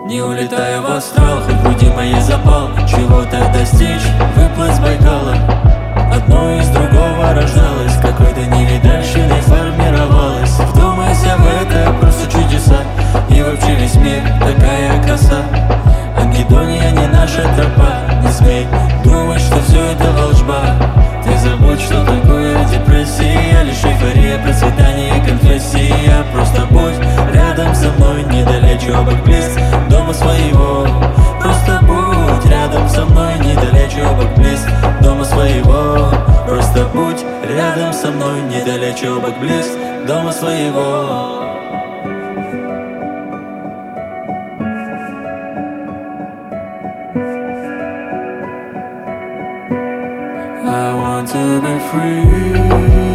Не улетая в астрал, хоть в груди моей запал чего-то достичь, выплыть с Байкала. Одно из другого рождалось, какой-то невидальщиной формировалось. Вдумайся в это, просто чудеса. И вообще весь мир, такая краса. Ангедония не наша тропа. Не смей думать, что все это волжба. Ты забудь, что такое депрессия. Лишь эйфория, процветание, конфессия. Просто будь рядом со мной, недалече обок близ дома своего. Просто будь рядом со мной, недалече обок близ дома своего. Просто будь рядом со мной, недалече обок близ дома своего. I want to be free.